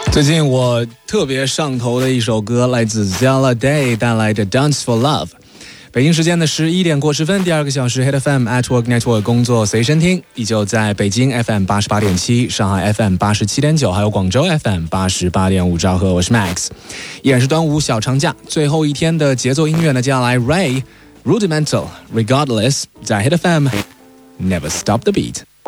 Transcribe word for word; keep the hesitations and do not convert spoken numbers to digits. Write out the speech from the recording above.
最近我特别上头的一首歌来自 Zella Day 带来的 Dance for Love。 北京时间的十一点过十分，第二个小时 Hit F M at Work Network 工作随身听，依旧在北京 F M 八十八点七，上海 F M 八十七点九，还有广州 F M 八十八点五兆赫。我是 Max， 依然是端午小长假最后一天的节奏音乐呢，接下来 Ray Rudimental Regardless 在 Hit F M Never Stop the Beat。